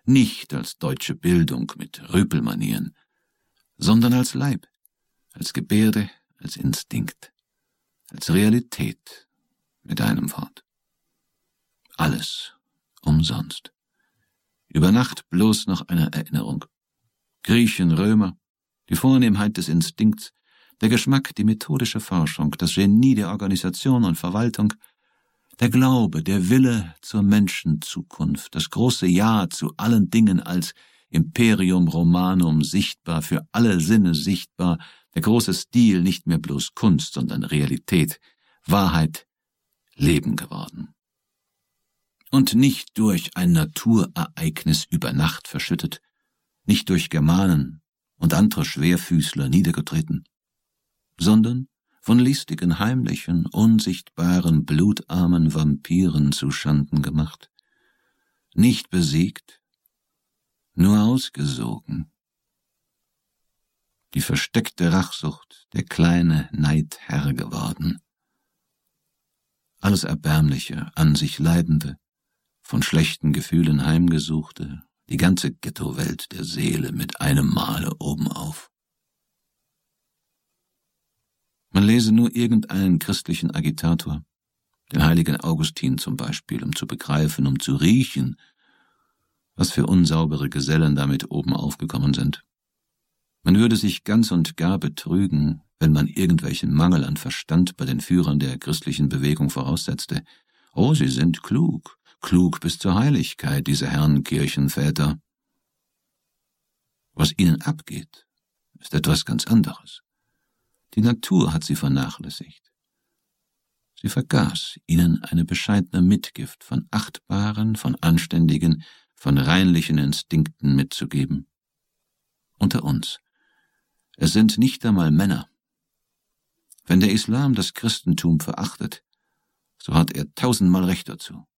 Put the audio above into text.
nicht als deutsche Bildung mit Rüpelmanieren, sondern als Leib, als Gebärde, als Instinkt, als Realität, mit einem Wort. Alles umsonst. Über Nacht bloß noch eine Erinnerung. Griechen, Römer, die Vornehmheit des Instinkts, der Geschmack, die methodische Forschung, das Genie der Organisation und Verwaltung, der Glaube, der Wille zur Menschenzukunft, das große Ja zu allen Dingen als Imperium Romanum sichtbar, für alle Sinne sichtbar, der große Stil nicht mehr bloß Kunst, sondern Realität, Wahrheit, Leben geworden. Und nicht durch ein Naturereignis über Nacht verschüttet, nicht durch Germanen und andere Schwerfüßler niedergetreten, sondern von listigen, heimlichen, unsichtbaren, blutarmen Vampiren zuschanden gemacht, nicht besiegt, nur ausgesogen. Die versteckte Rachsucht, der kleine Neidherr geworden. Alles Erbärmliche, an sich Leidende, von schlechten Gefühlen heimgesuchte, die ganze Ghettowelt der Seele mit einem Male obenauf. Man lese nur irgendeinen christlichen Agitator, den heiligen Augustin zum Beispiel, um zu begreifen, um zu riechen, was für unsaubere Gesellen damit oben aufgekommen sind. Man würde sich ganz und gar betrügen, wenn man irgendwelchen Mangel an Verstand bei den Führern der christlichen Bewegung voraussetzte. Oh, sie sind klug, klug bis zur Heiligkeit, diese Herren Kirchenväter. Was ihnen abgeht, ist etwas ganz anderes. Die Natur hat sie vernachlässigt. Sie vergaß, ihnen eine bescheidene Mitgift von achtbaren, von anständigen, von reinlichen Instinkten mitzugeben. Unter uns. Es sind nicht einmal Männer. Wenn der Islam das Christentum verachtet, so hat er 1000-mal Recht dazu.